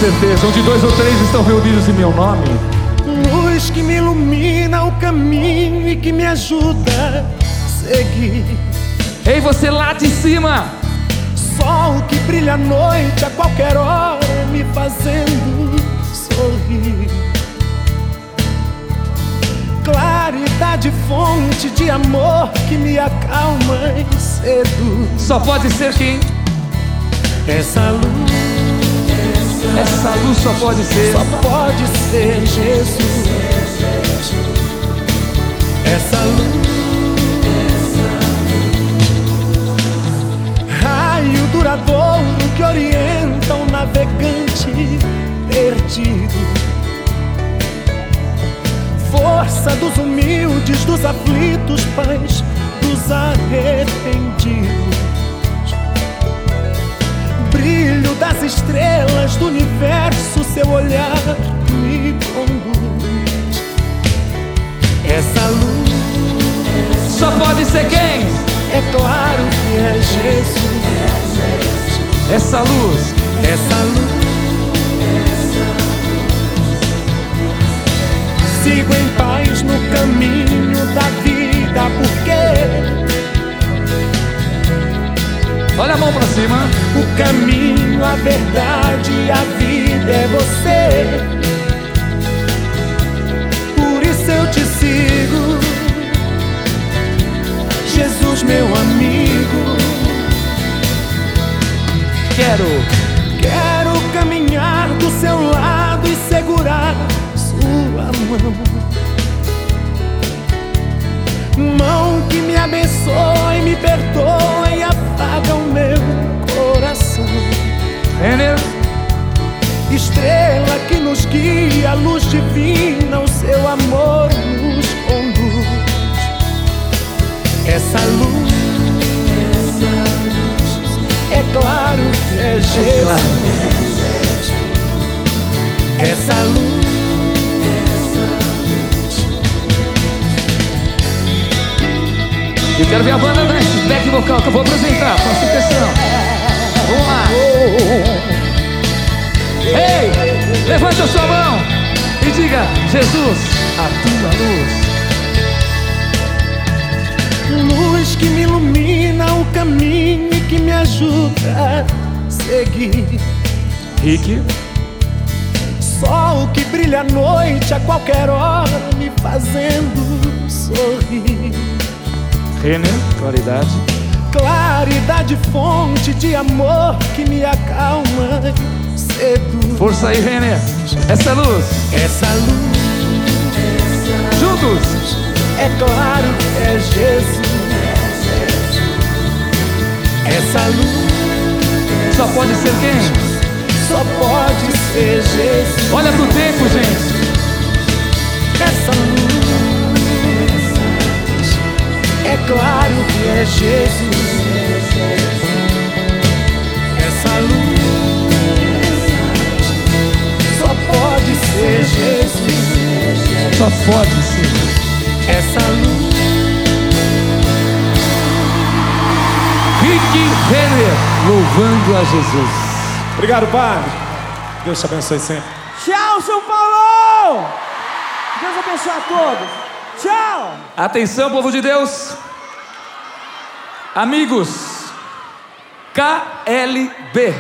certeza. Onde 2 ou 3 estão reunidos em meu nome. Luz que me ilumina o caminho e que me ajuda a seguir. Ei, você lá de cima. Sol que brilha à noite a qualquer hora, me fazendo sorrir. Claridade, fonte de amor que me acalma e seduz. Só pode ser quem? Essa luz, essa luz só pode ser. só pode ser Jesus. Essa luz, raio duradouro que orienta um navegante perdido. Força dos humildes, dos aflitos, paz dos arrependidos. Brilho das estrelas do universo, seu olhar me conduz. Essa luz Só pode ser quem? é claro que é Jesus. Essa luz. Essa luz, sigo em paz no caminho da vida, porque Olha a mão pra cima. o caminho, a verdade e a vida é você. Por isso eu te sigo, Jesus, meu amigo. Quero caminhar do seu lado e segurar sua mão que me abençoa e me perdoa e apaga o meu coração. Renner. Estrela que nos guia, luz divina, o seu amor nos conduz. Essa luz, é claro que é Jesus. Essa luz, Eu quero ver a banda dance, back vocal que eu vou apresentar. Presta atenção. Vamos lá. Ei, levante a sua mão e diga: Jesus, a tua luz. luz que me ilumina o caminho e que me ajuda a seguir. Rick. Sol que brilha à noite a qualquer hora, me fazendo sorrir. Renner, claridade. Claridade, fonte de amor que me acalma e seduz. Força aí, Renner. Essa luz. Essa luz, Juntos. é claro que é Jesus. Essa luz, Só pode ser quem? só pode ser Jesus. Olha pro tempo, gente. Essa luz, é claro que é Jesus. Essa luz, só pode ser Jesus. Só pode ser. Essa luz, Rick Renner, louvando a Jesus. Obrigado, Padre. Deus te abençoe sempre. Tchau, São Paulo! Deus abençoe a todos. Tchau! Atenção, povo de Deus. Amigos, KLB.